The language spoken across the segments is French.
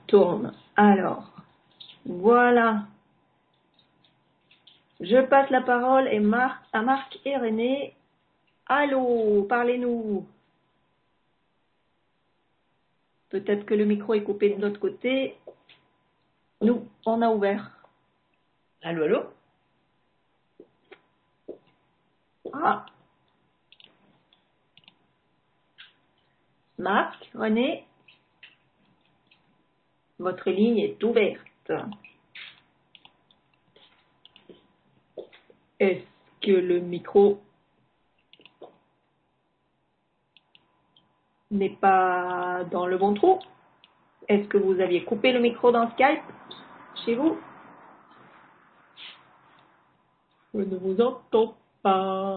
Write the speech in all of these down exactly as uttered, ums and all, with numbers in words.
tourne. Alors, voilà. Je passe la parole et Marc, à Marc et René. Allô, parlez-nous. Peut-être que le micro est coupé de l'autre côté. Nous, on a ouvert. Allô, allô? Ah. Marc, René, votre ligne est ouverte. Est-ce que le micro n'est pas dans le bon trou? Est-ce que vous aviez coupé le micro dans Skype chez vous? Je ne vous entends pas.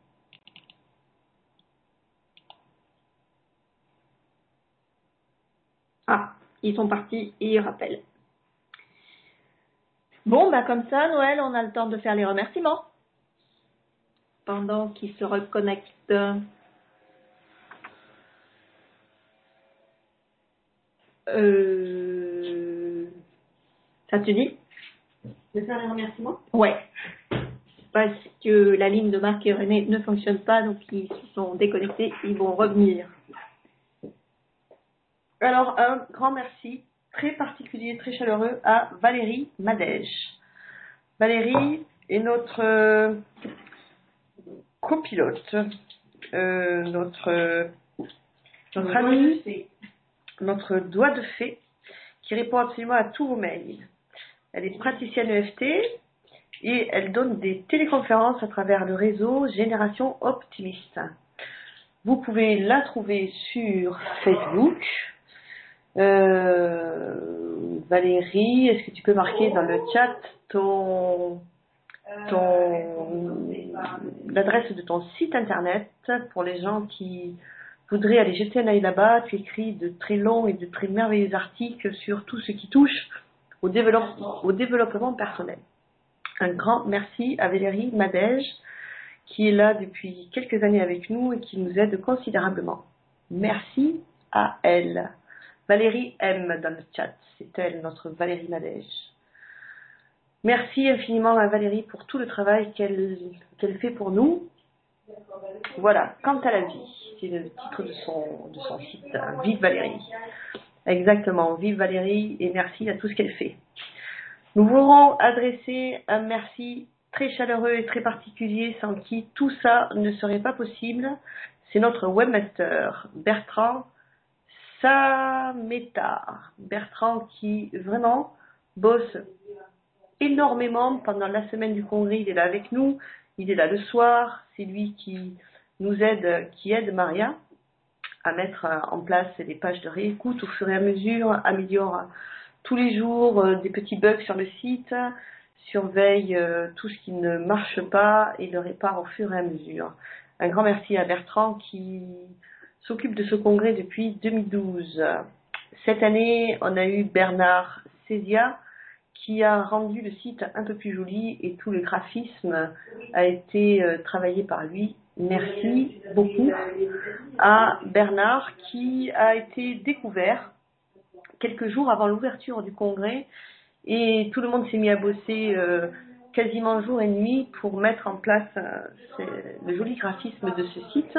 Ah, ils sont partis et ils rappellent. Bon, bah comme ça, Noël, on a le temps de faire les remerciements. Pendant qu'ils se reconnectent. Euh... Ça te dit? De faire les remerciements? Ouais. Parce que la ligne de Marc et René ne fonctionne pas, donc ils se sont déconnectés, ils vont revenir. Alors, un grand merci très particulier, très chaleureux à Valérie Madège. Valérie est notre euh, copilote, euh, notre, euh, notre amie, notre doigt de fée, qui répond absolument à tous vos mails. Elle est praticienne E F T et elle donne des téléconférences à travers le réseau Génération Optimiste. Vous pouvez la trouver sur Facebook. Euh, Valérie, est-ce que tu peux marquer dans le chat ton, ton, l'adresse de ton site internet pour les gens qui voudraient aller jeter un œil là-bas? Tu écris de très longs et de très merveilleux articles sur tout ce qui touche au développement, au développement personnel. Un grand merci à Valérie Madège qui est là depuis quelques années avec nous et qui nous aide considérablement. Merci à elle. Valérie M dans le chat, c'est elle, notre Valérie Madège. Merci infiniment à Valérie pour tout le travail qu'elle qu'elle fait pour nous. Voilà, quant à la vie, c'est le titre de son, de son site, Vive Valérie. Exactement, Vive Valérie et merci à tout ce qu'elle fait. Nous voudrons adresser un merci très chaleureux et très particulier sans qui tout ça ne serait pas possible. C'est notre webmaster, Bertrand Samétar. Bertrand qui vraiment bosse énormément pendant la semaine du congrès. Il est là avec nous, il est là le soir. C'est lui qui nous aide, qui aide Maria à mettre en place des pages de réécoute au fur et à mesure, améliore tous les jours euh, des petits bugs sur le site, surveille euh, tout ce qui ne marche pas et le répare au fur et à mesure. Un grand merci à Bertrand qui s'occupe de ce congrès depuis deux mille douze. Cette année, on a eu Bernard Césia qui a rendu le site un peu plus joli et tout le graphisme a été euh, travaillé par lui. Merci beaucoup à Bernard qui a été découvert quelques jours avant l'ouverture du congrès et tout le monde s'est mis à bosser euh, quasiment jour et nuit pour mettre en place euh, le joli graphisme de ce site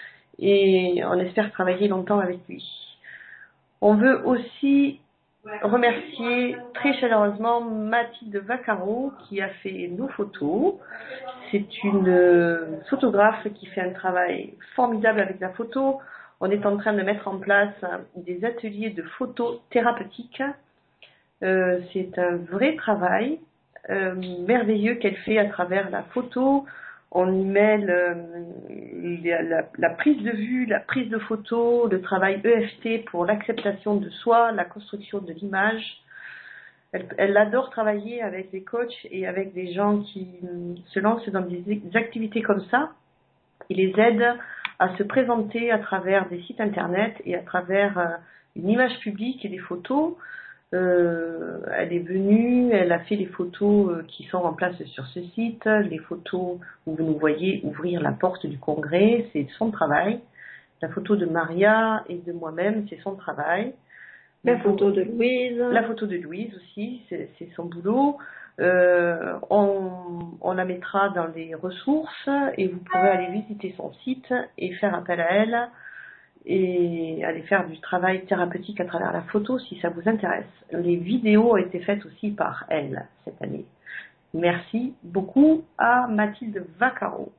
et on espère travailler longtemps avec lui. On veut aussi remercier très chaleureusement Mathilde Vaccaro qui a fait nos photos. C'est une photographe qui fait un travail formidable avec la photo. On est en train de mettre en place des ateliers de photos thérapeutiques. Euh, c'est un vrai travail euh, merveilleux qu'elle fait à travers la photo. On y met le, la, la, la prise de vue, la prise de photo, le travail E F T pour l'acceptation de soi, la construction de l'image. Elle, elle adore travailler avec des coachs et avec des gens qui se lancent dans des activités comme ça. Il les aide à se présenter à travers des sites internet et à travers euh, une image publique et des photos. Euh, elle est venue, elle a fait les photos euh, qui sont en place sur ce site, les photos où vous nous voyez ouvrir la porte du congrès, c'est son travail. La photo de Maria et de moi-même, c'est son travail. La photo de Louise. La photo de Louise aussi, c'est, c'est son boulot. Euh, on, on la mettra dans les ressources et vous pourrez aller visiter son site et faire appel à elle et aller faire du travail thérapeutique à travers la photo si ça vous intéresse. Les vidéos ont été faites aussi par elle cette année. Merci beaucoup à Mathilde Vaccaro.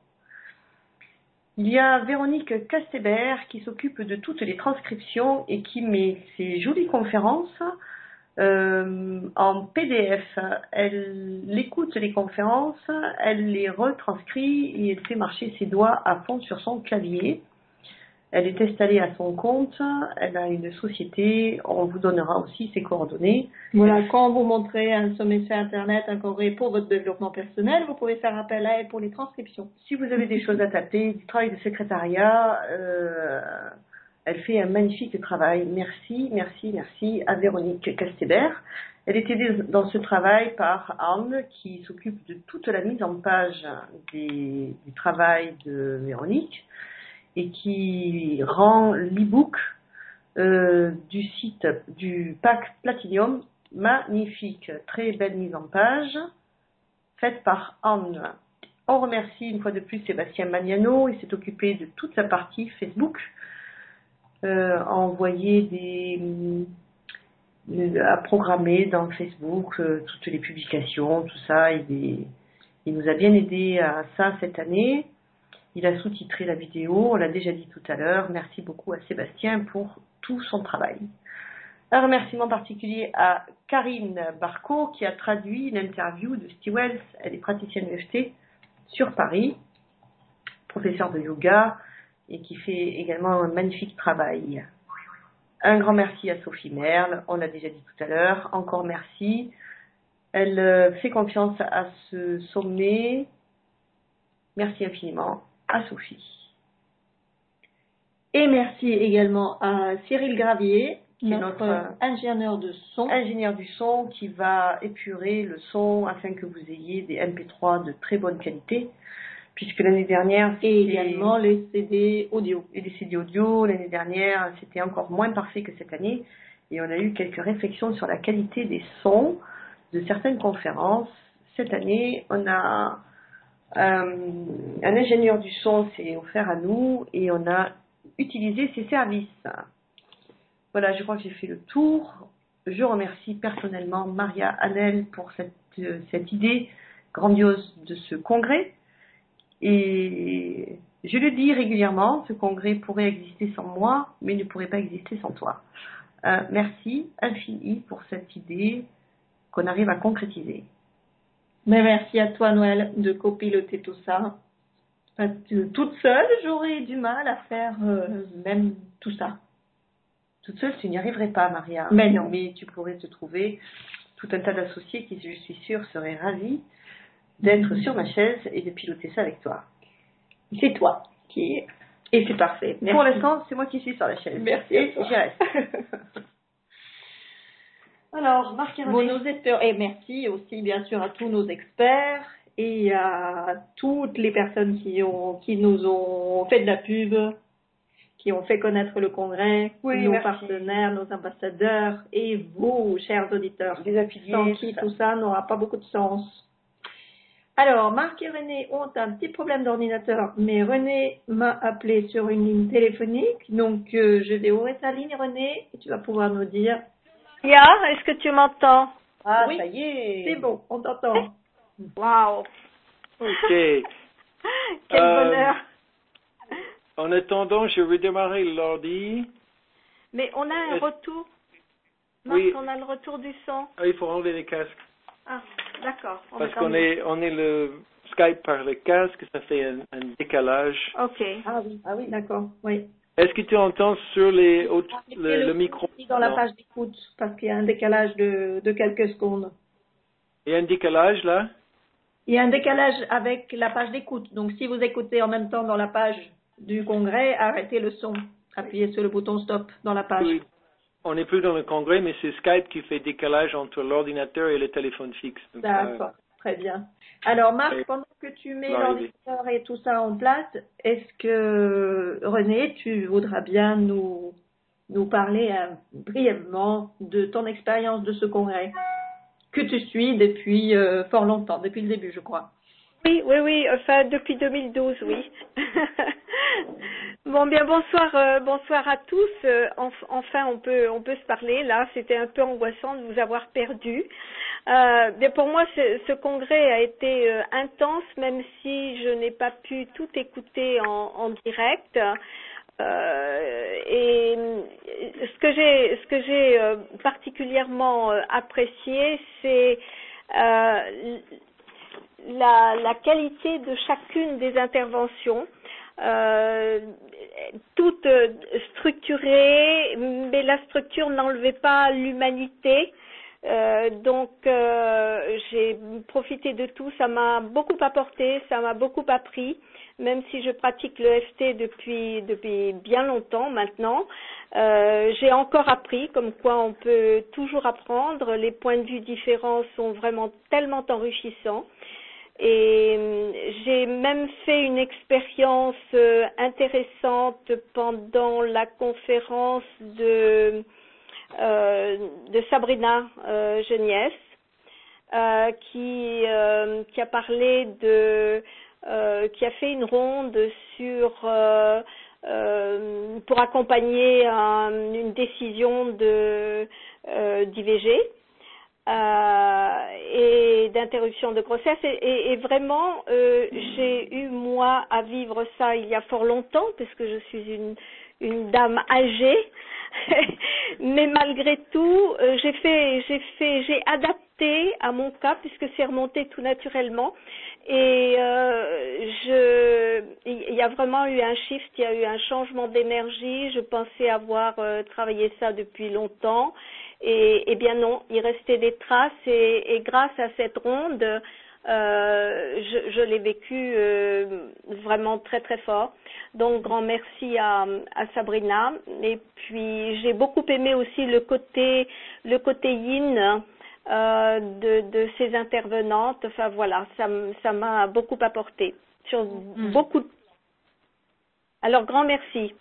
Il y a Véronique Castébert qui s'occupe de toutes les transcriptions et qui met ses jolies conférences euh, en P D F. Elle écoute les conférences, elle les retranscrit et elle fait marcher ses doigts à fond sur son clavier. Elle est installée à son compte, elle a une société, on vous donnera aussi ses coordonnées. Voilà, quand vous montrez un sommet sur Internet, un congrès pour votre développement personnel, vous pouvez faire appel à elle pour les transcriptions. Si vous avez des choses à taper, du travail de secrétariat, euh, elle fait un magnifique travail. Merci, merci, merci à Véronique Castébert. Elle est aidée dans ce travail par Anne qui s'occupe de toute la mise en page des, du travail de Véronique et qui rend l'e-book euh, du site du pack Platinum magnifique. Très belle mise en page faite par Anne. On remercie une fois de plus Sébastien Magnano, il s'est occupé de toute la partie Facebook, euh, à envoyer des, euh, à programmer dans Facebook euh, toutes les publications, tout ça. Il, est, il nous a bien aidé à ça cette année. Il a sous-titré la vidéo, on l'a déjà dit tout à l'heure. Merci beaucoup à Sébastien pour tout son travail. Un remerciement particulier à Karine Barco qui a traduit l'interview de Steve Wells. Elle est praticienne E F T sur Paris, professeure de yoga et qui fait également un magnifique travail. Un grand merci à Sophie Merle, on l'a déjà dit tout à l'heure. Encore merci. Elle fait confiance à ce sommet. Merci infiniment à Sophie. Et merci également à Cyril Gravier, qui est notre, notre ingénieur de son. ingénieur du son qui va épurer le son afin que vous ayez des M P trois de très bonne qualité, puisque l'année dernière et également les C D audio. Et les C D audio, l'année dernière c'était encore moins parfait que cette année et on a eu quelques réflexions sur la qualité des sons de certaines conférences. Cette année on a euh, un ingénieur du son s'est offert à nous et on a utilisé ses services. Voilà, je crois que j'ai fait le tour. Je remercie personnellement Maria Hanel pour cette, euh, cette idée grandiose de ce congrès. Et je le dis régulièrement, ce congrès pourrait exister sans moi, mais ne pourrait pas exister sans toi. Euh, merci infini pour cette idée qu'on arrive à concrétiser. Mais merci à toi, Noël, de copiloter tout ça. Parce que toute seule, j'aurais du mal à faire euh, même tout ça. Toute seule, tu n'y arriverais pas, Maria. Mais non. Mais tu pourrais te trouver tout un tas d'associés qui, je suis sûre, seraient ravis d'être sur ma chaise et de piloter ça avec toi. C'est toi qui es. Et c'est parfait. Merci. Pour l'instant, c'est moi qui suis sur la chaise. Merci. Et j'y reste. Alors, Marc et bon, nos experts, et merci aussi, bien sûr, à tous nos experts et à toutes les personnes qui, ont, qui nous ont fait de la pub, qui ont fait connaître le congrès, oui, nos merci. partenaires, nos ambassadeurs et vous, chers auditeurs, les affiliés, sans qui tout ça n'aura pas beaucoup de sens. Alors, Marc et René ont un petit problème d'ordinateur, mais René m'a appelé sur une ligne téléphonique, donc euh, je vais ouvrir ta ligne, René, et tu vas pouvoir nous dire. Ya, est-ce que tu m'entends? Ah, oui, ça y est. C'est bon, on t'entend. Waouh. Ok. Quel Euh, bonheur. En attendant, je vais démarrer l'ordi. Mais on a un Est-ce- retour. Marc, Oui. on a le retour du son. Ah, il faut enlever les casques. Ah, d'accord. On Parce va qu'on t'en- est, on est le Skype par les casques, ça fait un, un décalage. Ok. Ah oui, ah oui, d'accord, oui. Est-ce que tu entends sur les autres, Et le, le, le micro? dans la Non. page d'écoute, parce qu'il y a un décalage de, de quelques secondes. Il y a un décalage là? Il y a un décalage avec la page d'écoute. Donc, si vous écoutez en même temps dans la page du congrès, arrêtez le son. Appuyez sur le bouton stop dans la page. Oui. On n'est plus dans le congrès, mais c'est Skype qui fait décalage entre l'ordinateur et le téléphone fixe. Donc, D'accord, euh, très bien. Alors, Marc, Et- pendant que tu mets va arriver. l'ordinateur et tout ça en place, est-ce que, René, tu voudras bien nous, nous parler euh, brièvement de ton expérience de ce congrès que tu suis depuis euh, fort longtemps, depuis le début, je crois. Oui, oui, oui, enfin depuis deux mille douze, oui. Bon, bien bonsoir, euh, bonsoir à tous. Euh, enf- enfin, on peut, on peut se parler. Là, c'était un peu angoissant de vous avoir perdu. Euh, mais pour moi, ce, ce congrès a été euh, intense, même si je n'ai pas pu tout écouter en, en direct. Euh, et ce que j'ai, ce que j'ai euh, particulièrement euh, apprécié, c'est euh, la, la qualité de chacune des interventions, euh, toutes structurées, mais la structure n'enlevait pas l'humanité. Euh, donc euh, j'ai profité de tout, ça m'a beaucoup apporté, ça m'a beaucoup appris, même si je pratique le F T depuis depuis bien longtemps maintenant. Euh, j'ai encore appris, comme quoi on peut toujours apprendre, les points de vue différents sont vraiment tellement enrichissants. Et j'ai même fait une expérience euh, intéressante pendant la conférence de, euh, de Sabrina euh, Geniès, euh, qui, euh, qui a parlé de, euh, qui a fait une ronde sur euh, euh, pour accompagner un, une décision de euh, d'I V G. Euh, et d'interruption de grossesse et, et, et vraiment euh, j'ai eu moi à vivre ça il y a fort longtemps puisque je suis une, une dame âgée mais malgré tout euh, j'ai fait j'ai fait j'ai adapté à mon cas puisque c'est remonté tout naturellement et euh, je il y a vraiment eu un shift, il y a eu un changement d'énergie. Je pensais avoir euh, travaillé ça depuis longtemps. Et, et bien non, il restait des traces et, et grâce à cette ronde, euh, je, je l'ai vécu euh, vraiment très très fort. Donc grand merci à, à Sabrina. Et puis j'ai beaucoup aimé aussi le côté le côté yin euh, de, de ces intervenantes. Enfin voilà, ça m- ça m'a beaucoup apporté sur Mm. beaucoup. De... Alors grand merci.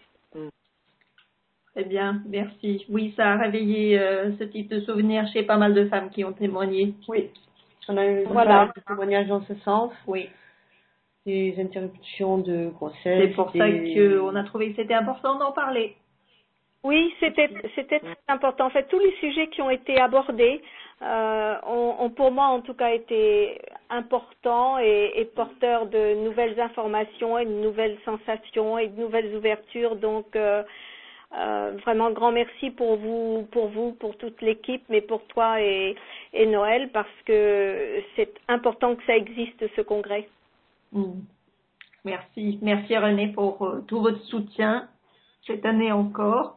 Eh bien, merci. Oui, ça a réveillé euh, ce type de souvenir chez pas mal de femmes qui ont témoigné. Oui, on a eu Voilà. des témoignages dans ce sens, Oui. des interruptions de grossesse. C'est pour ça des... qu'on a trouvé que c'était important d'en parler. Oui, c'était c'était très important. En fait, tous les sujets qui ont été abordés euh, ont, ont pour moi en tout cas été importants et, et porteurs de nouvelles informations et de nouvelles sensations et de nouvelles ouvertures. Donc euh, euh, vraiment grand merci pour vous, pour vous, pour toute l'équipe, mais pour toi et, et Noël parce que c'est important que ça existe ce congrès. Mm. Merci. Merci René pour euh, tout votre soutien cette année encore.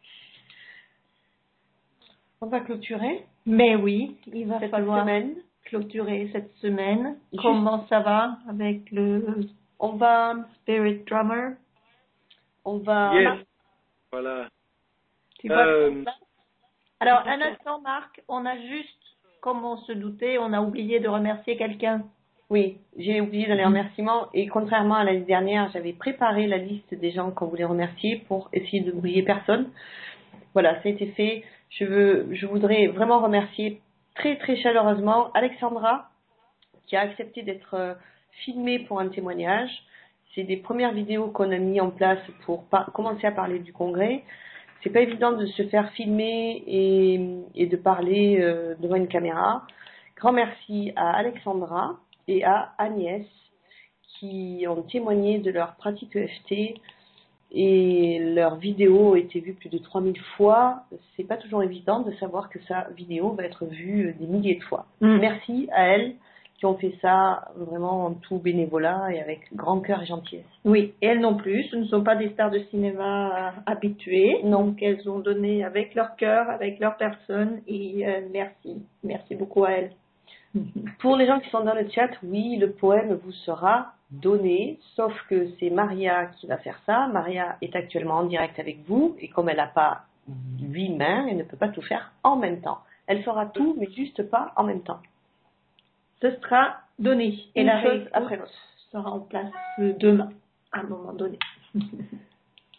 On va clôturer. Mais oui, il va cette falloir semaine. clôturer cette semaine. Juste- Comment ça va avec le On va, Spirit Drummer? on va. Yes. Voilà. Tu vois Euh, le plan? Alors, un instant, Marc, on a juste, comme on se doutait, on a oublié de remercier quelqu'un. Oui, j'ai oublié dans les remerciements et contrairement à l'année dernière, j'avais préparé la liste des gens qu'on voulait remercier pour essayer de n'oublier personne. Voilà, ça a été fait. Je veux, je voudrais vraiment remercier très très chaleureusement Alexandra qui a accepté d'être euh, filmée pour un témoignage. C'est des premières vidéos qu'on a mis en place pour par- commencer à parler du congrès. C'est pas évident de se faire filmer et, et de parler euh, devant une caméra. Grand merci à Alexandra et à Agnès qui ont témoigné de leur pratique E F T et leurs vidéos ont été vues plus de trois mille fois. C'est pas toujours évident de savoir que sa vidéo va être vue des milliers de fois. Mm. Merci à elles qui ont fait ça vraiment en tout bénévolat et avec grand cœur et gentillesse. Oui, et elles non plus, ce ne sont pas des stars de cinéma euh, habituées, donc elles ont donné avec leur cœur, avec leur personne, et euh, merci, merci beaucoup à elles. Pour les gens qui sont dans le chat, oui, le poème vous sera donné, sauf que c'est Maria qui va faire ça. Maria est actuellement en direct avec vous, et comme elle n'a pas huit mains, elle ne peut pas tout faire en même temps. Elle fera tout, mais juste pas en même temps. Ce sera donné, et Une la chose réécoute après l'autre. sera en place euh, demain, à un moment donné.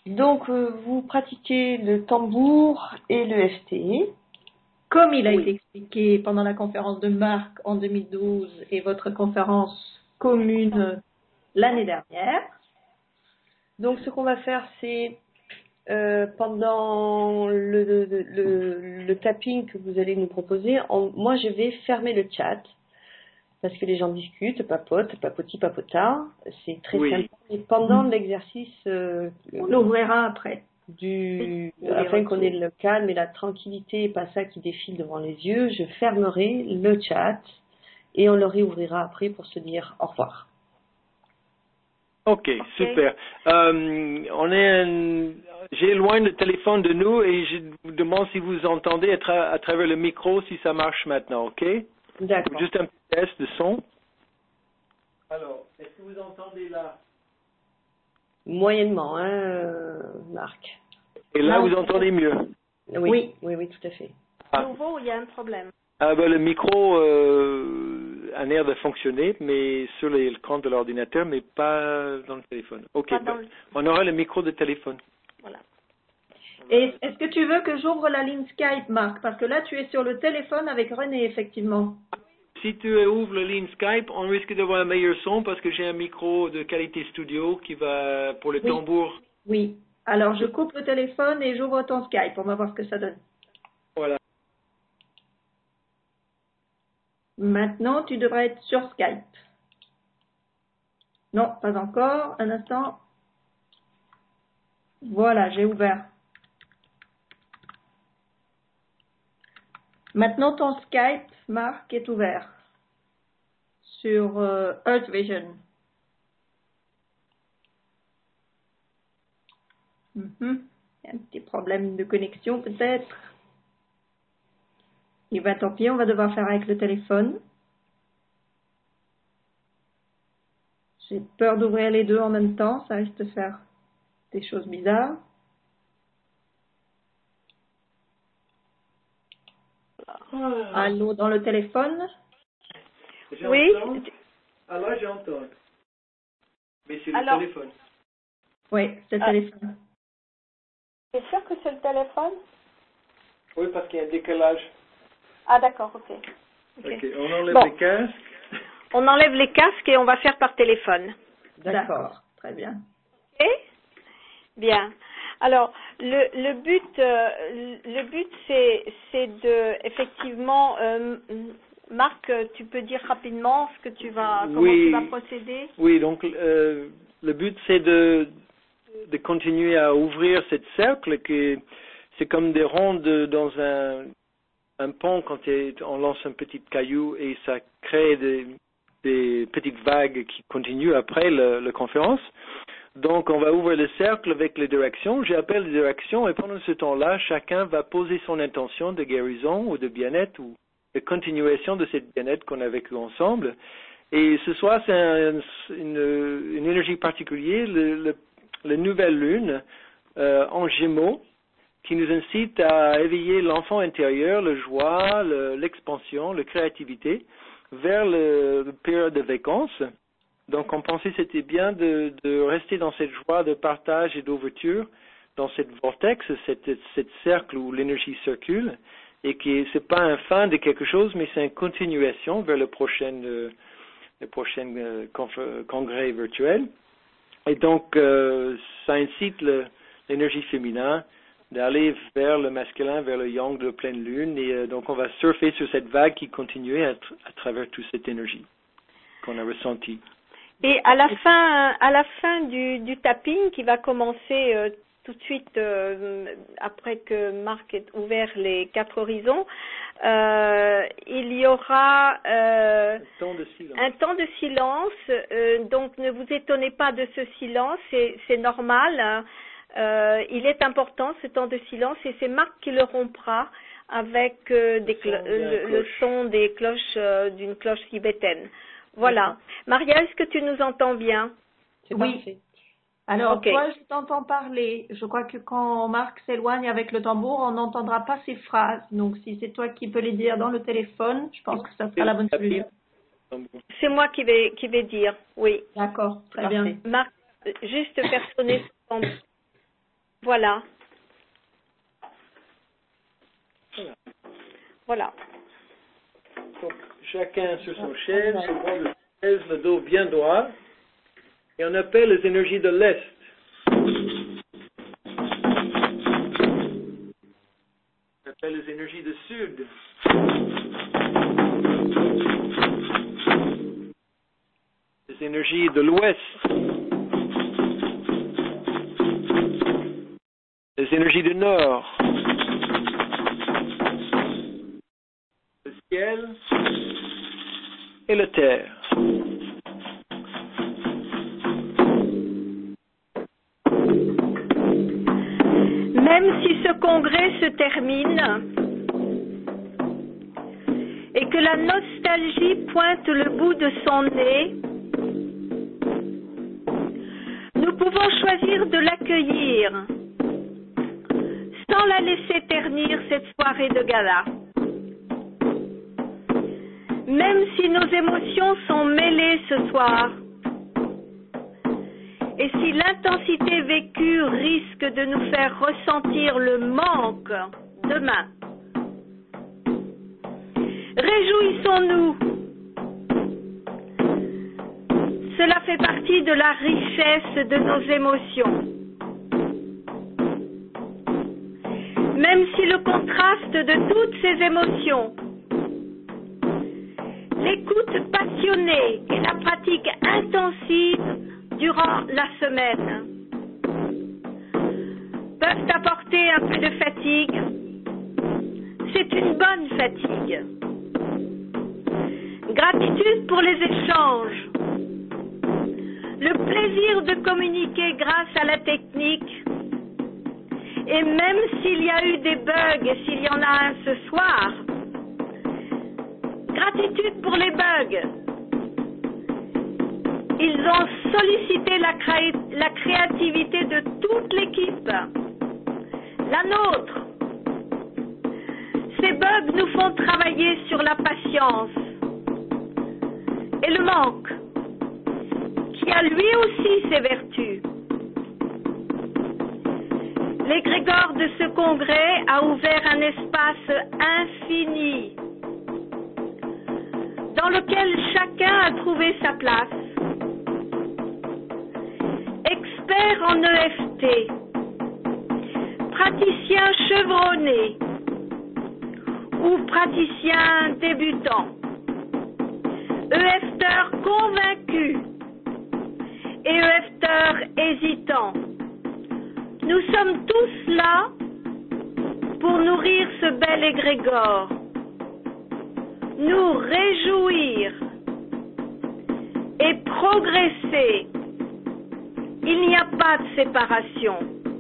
Donc, euh, vous pratiquez le tambour et le F T. Comme il a Oui. été expliqué pendant la conférence de Marc en deux mille douze et votre conférence commune l'année dernière. Donc, ce qu'on va faire, c'est euh, pendant le, le, le, le tapping que vous allez nous proposer, en- moi, je vais fermer le chat parce que les gens discutent, papotent, papoti, papota. C'est très Oui. simple. Et pendant l'exercice euh, On l'ouvrira après. du, Pour les afin qu'on ait retours. le calme et la tranquillité et pas ça qui défile devant les yeux, je fermerai le chat et on le réouvrira après pour se dire au revoir. Ok, super. Euh, on est, un- j'éloigne le téléphone de nous et je vous demande si vous entendez à, tra- à travers le micro si ça marche maintenant, ok? D'accord. Juste un petit test de son. Alors, est-ce que vous entendez là? Moyennement, hein, euh, Marc. Et là, Là, vous on- entendez mieux? Oui, Oui. oui, oui, tout à fait. À Ah, nouveau, il y a un problème. Ah, ben, le micro euh, a l'air de fonctionner, mais sur l'écran de l'ordinateur, mais pas dans le téléphone. Ok, Pas dans ben, le- on aura le micro de téléphone. Voilà. Et est-ce que tu veux que j'ouvre la ligne Skype, Marc? Parce que là, tu es sur le téléphone avec René, effectivement. Si tu ouvres la ligne Skype, on risque d'avoir un meilleur son parce que j'ai un micro de qualité studio qui va pour le Oui. tambour. Oui. Alors, je coupe le téléphone et j'ouvre ton Skype. On va voir ce que ça donne. Voilà. Maintenant, tu devrais être sur Skype. Non, pas encore. Un instant. Voilà, j'ai ouvert. Maintenant, ton Skype, Marc, est ouvert sur euh, Earth Vision. Mhm. Il y a un petit problème de connexion peut-être. Et bien tant pis, on va devoir faire avec le téléphone. J'ai peur d'ouvrir les deux en même temps, ça risque de faire des choses bizarres. Allô, dans le téléphone? Oui. Ah là, j'entends. Mais c'est le Alors- téléphone. Oui, c'est le Ah. téléphone. C'est sûr que c'est le téléphone? Oui, parce qu'il y a un décalage. Ah, d'accord, ok. Ok. Ok, on enlève Bon. les casques. On enlève les casques et on va faire par téléphone. D'accord, très bien. Ok? Bien. Alors, le, le but, euh, le but, c'est, c'est de, effectivement, euh, Marc, tu peux dire rapidement ce que tu vas, comment Oui. tu vas procéder? Oui, donc euh, le but c'est de, de continuer à ouvrir cette cercle qui c'est comme des rondes dans un, un pont quand on lance un petit caillou et ça crée des, des petites vagues qui continuent après le- la conférence. Donc on va ouvrir le cercle avec les directions. J'appelle les directions et pendant ce temps-là, chacun va poser son intention de guérison ou de bien-être ou de continuation de cette bien-être qu'on a vécu ensemble. Et ce soir, c'est un- une, une énergie particulière, le, le- la nouvelle lune euh, en Gémeaux, qui nous incite à éveiller l'enfant intérieur, le joie, le- l'expansion, la créativité, vers le, le période de vacances. Donc, on pensait que c'était bien de, de rester dans cette joie de partage et d'ouverture, dans cette vortex, cette, cette cercle où l'énergie circule, et qui c'est pas un fin de quelque chose, mais c'est une continuation vers le prochain, euh, le prochain euh, conf- congrès virtuel. Et donc, euh, ça incite le- l'énergie féminin d'aller vers le masculin, vers le yang de la pleine lune. Et euh, donc, on va surfer sur cette vague qui continue à, tra- à travers toute cette énergie qu'on a ressentie. Et à la fin, à la fin du, du tapping qui va commencer euh, tout de suite euh, après que Marc ait ouvert les quatre horizons, euh, il y aura euh, Un temps de silence. un temps de silence. Euh, donc ne vous étonnez pas de ce silence, c'est, c'est normal. Hein. Euh, il est important ce temps de silence et c'est Marc qui le rompra avec euh, des son clo- de la le, le cloche. son des cloches euh, d'une cloche tibétaine. Voilà. Maria, est-ce que tu nous entends bien? C'est Oui. parfait. Alors, Ok. toi, je t'entends parler. Je crois que quand Marc s'éloigne avec le tambour, on n'entendra pas ses phrases. Donc, si c'est toi qui peux les dire dans le téléphone, je pense que ça sera la bonne solution. C'est moi qui vais, qui vais dire, oui. D'accord, très Parfait. bien. Marc, euh, juste faire sonner son tambour. Voilà. Voilà. Voilà. Donc, chacun sur son chaise, sur le chaise, le dos bien droit, et on appelle les énergies de l'Est. On appelle les énergies du Sud. Les énergies de l'Ouest. Les énergies du Nord. Le ciel et la terre. Même si ce congrès se termine et que la nostalgie pointe le bout de son nez, nous pouvons choisir de l'accueillir sans la laisser ternir cette soirée de gala. Même si nos émotions sont mêlées ce soir, et si l'intensité vécue risque de nous faire ressentir le manque demain, réjouissons-nous. Cela fait partie de la richesse de nos émotions. Même si le contraste de toutes ces émotions, l'écoute passionnée et la pratique intensive durant la semaine peuvent apporter un peu de fatigue, c'est une bonne fatigue. Gratitude pour les échanges, le plaisir de communiquer grâce à la technique, et même s'il y a eu des bugs, et s'il y en a un ce soir, gratitude pour les bugs. Ils ont sollicité la, cré... la créativité de toute l'équipe, la nôtre. Ces bugs nous font travailler sur la patience et le manque, qui a lui aussi ses vertus. L'égrégore de ce congrès a ouvert un espace infini dans lequel chacun a trouvé sa place. Expert en E F T, praticien chevronné ou praticien débutant, EFteur convaincu et EFteur hésitant. Nous sommes tous là pour nourrir ce bel égrégore, nous réjouir et progresser. Il n'y a pas de séparation.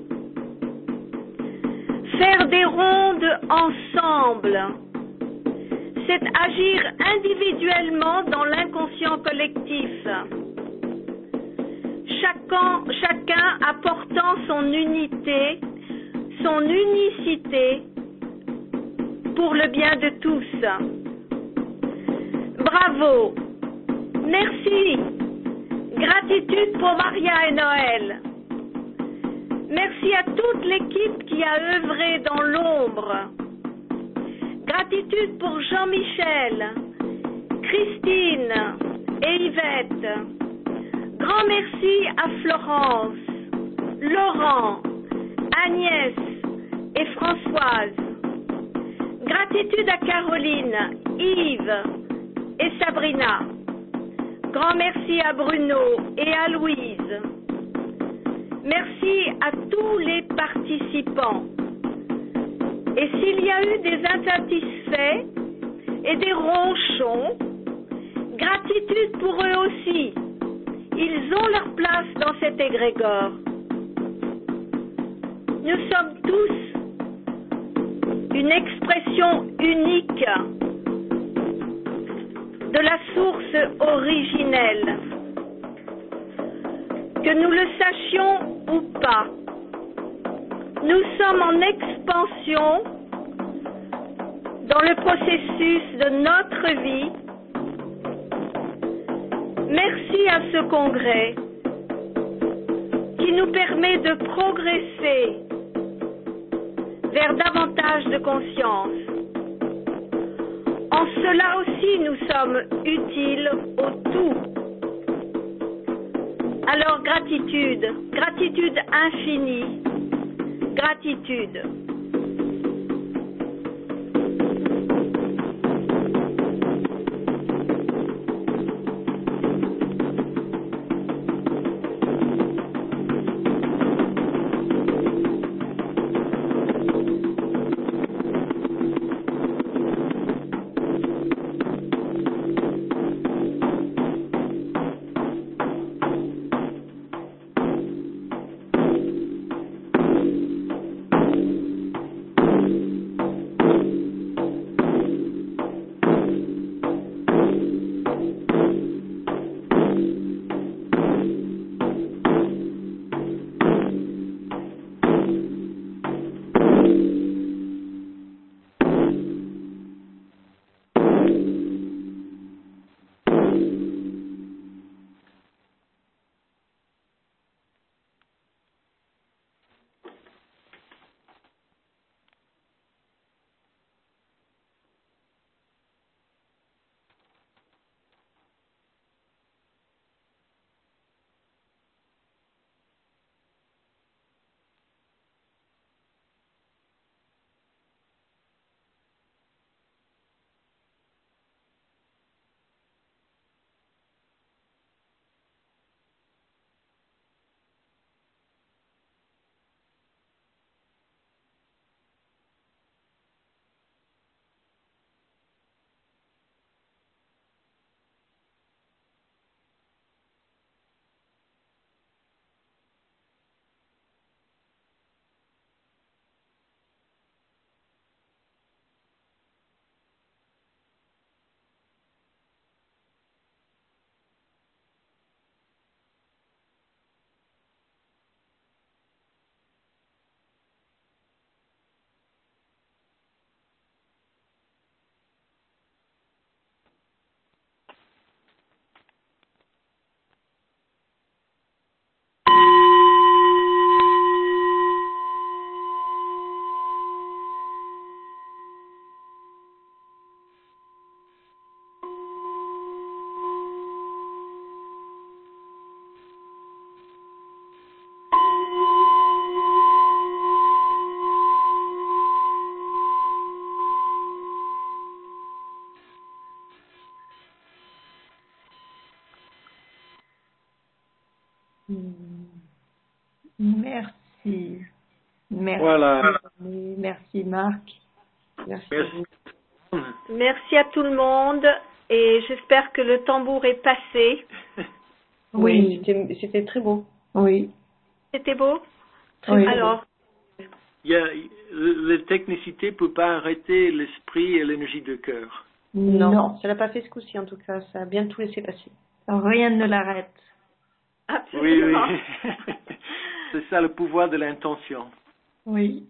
Faire des rondes ensemble, c'est agir individuellement dans l'inconscient collectif. Chacun, chacun apportant son unité, son unicité pour le bien de tous. Bravo, merci, gratitude pour Maria et Noël. Merci à toute l'équipe qui a œuvré dans l'ombre. Gratitude pour Jean-Michel, Christine et Yvette. Grand merci à Florence, Laurent, Agnès et Françoise. Gratitude à Caroline, Yves et Sabrina. Grand merci à Bruno et à Louise. Merci à tous les participants. Et s'il y a eu des insatisfaits et des ronchons, gratitude pour eux aussi. Ils ont leur place dans cet égrégore. Nous sommes tous une expression unique de la source originelle. Que nous le sachions ou pas, nous sommes en expansion dans le processus de notre vie. Merci à ce congrès qui nous permet de progresser vers davantage de conscience. En cela aussi, nous sommes utiles au tout. Alors, gratitude, gratitude infinie, gratitude. Merci. Merci. Voilà. Merci Marc. Merci. Merci. Merci à tout le monde et j'espère que le tambour est passé. Oui, c'était, c'était très beau. Oui. C'était beau? Oui. Alors, Il y a, la technicité ne peut pas arrêter l'esprit et l'énergie de cœur. Non, Non. ça l'a pas fait ce coup-ci en tout cas, ça a bien tout laissé passer. Rien ne l'arrête. Oui, absolument. oui. C'est ça le pouvoir de l'intention. Oui.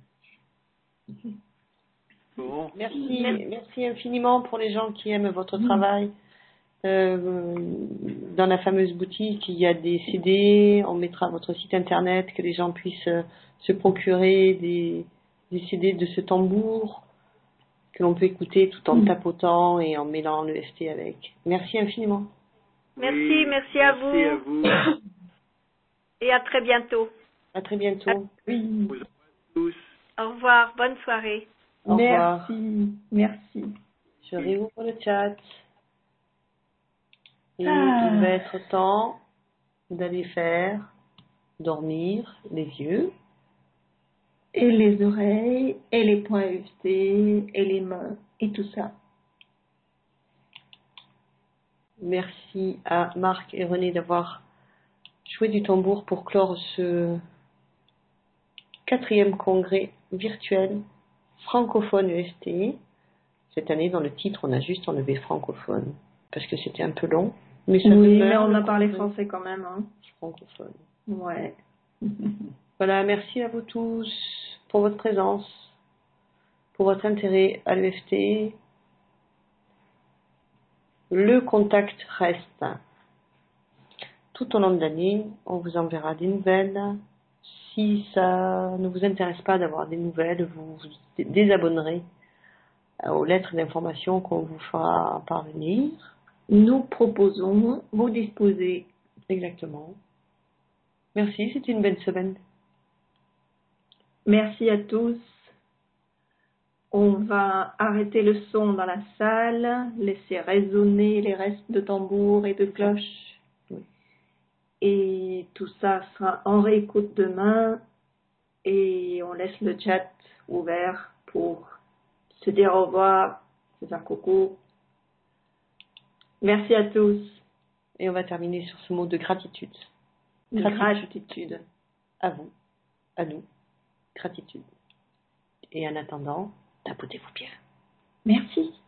Bon. Merci, Merci. merci infiniment pour les gens qui aiment votre travail. Euh, dans la fameuse boutique, il y a des C D, on mettra votre site internet, que les gens puissent euh, se procurer des, des C D de ce tambour que l'on peut écouter tout en Mm. tapotant et en mêlant le S T avec. Merci infiniment. Merci, Oui, merci à merci à vous vous. et à très bientôt. À très bientôt. Oui. Vous tous. Au revoir, bonne soirée. Au revoir. Merci. Merci. Je réouvre le chat. Et Ah. il va être temps d'aller faire dormir les yeux. Et les oreilles, et les points U F T, et les mains, et tout ça. Merci à Marc et René d'avoir joué du tambour pour clore ce quatrième congrès virtuel francophone E F T. Cette année, dans le titre, on a juste enlevé francophone parce que c'était un peu long. Mais ça Oui, demeure mais on le a parlé congrès français quand même. Hein. francophone. Ouais. Voilà, merci à vous tous pour votre présence, pour votre intérêt à l'E F T. Le contact reste tout au long de l'année. On vous enverra des nouvelles Si ça ne vous intéresse pas d'avoir des nouvelles, vous vous désabonnerez aux lettres d'information qu'on vous fera parvenir. Nous proposons, vous disposez. Exactement. Merci, c'était une belle semaine. Merci à tous. On va arrêter le son dans la salle, laisser résonner les restes de tambours et de cloches. Oui. Et tout ça sera en réécoute demain. Et on laisse le chat ouvert pour se dire au revoir, se faire coucou. Merci à tous. Et on va terminer sur ce mot de gratitude. Gratitude. gratitude. À vous, à nous, gratitude. Et en attendant, tapotez-vous bien. Merci.